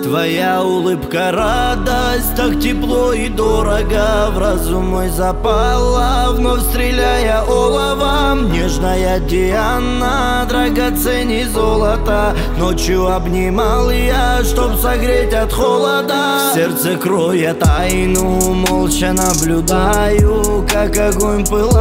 Твоя улыбка радость, так тепло и дорого. В разум мой запала, вновь стреляя оловом. Нежная Диана, драгоценней золота. Ночью обнимал я, чтоб согреть от холода. Сердце кроя тайну, молча наблюдаю, как огонь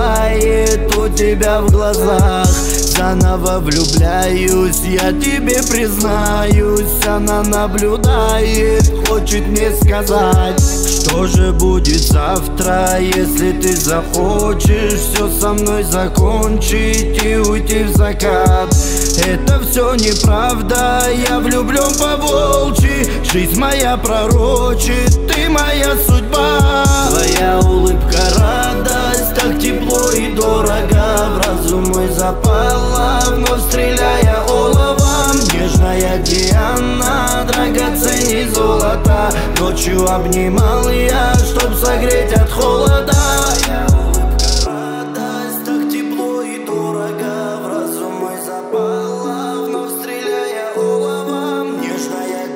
пылает у тебя в глазах. Заново влюбляюсь, я тебе признаюсь. Она наблюдает, хочет мне сказать, что же будет завтра, если ты захочешь все со мной закончить и уйти в закат. Это все неправда, я влюблен по-волчьи. Жизнь моя пророчит, ты моя судьба. Твоя улыбка радость, так тепло и дорого. В разум мой запала, вновь стреляя оловом. Нежная Диана, драгоценней золота. Ночью обнимал я, чтоб согреть от холода. Твоя улыбка радость, так тепло и дорого. В разум мой запала, вновь стреляя оловом. Нежная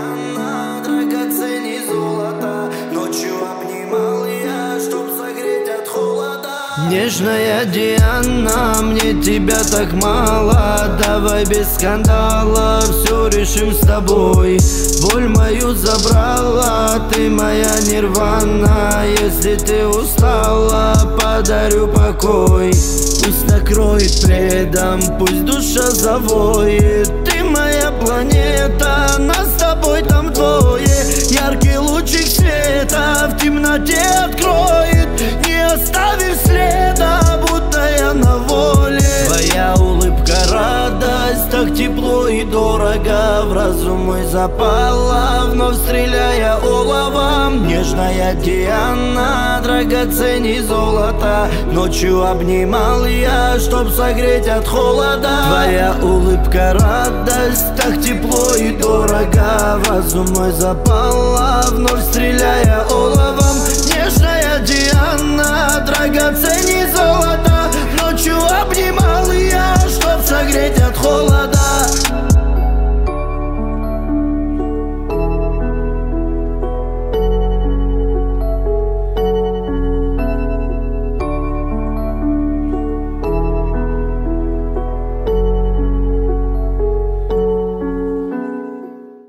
Диана, драгоценней золота. Ночью обнимал я, чтоб согреть от холода. Нежная Диана, мне тебя так мало. Давай без скандала, все решим с тобой. Боль мою забрала, ты моя нирвана. Если ты устала, подарю покой. Пусть накроет пледом, пусть душа завоет. Ты моя планета, нас с тобой там двое. Яркий лучик света в темноте откроет, не оставив следа, будто я на воле. Твоя улыбка радость, так тепло и дорого. В разум мой запала, вновь стреляя оловом. Нежная Диана, драгоценней золота. Ночью обнимал я, чтоб согреть от холода. Твоя улыбка радость, так тепло и дорого. В разум мой запала, вновь стреляя оловом.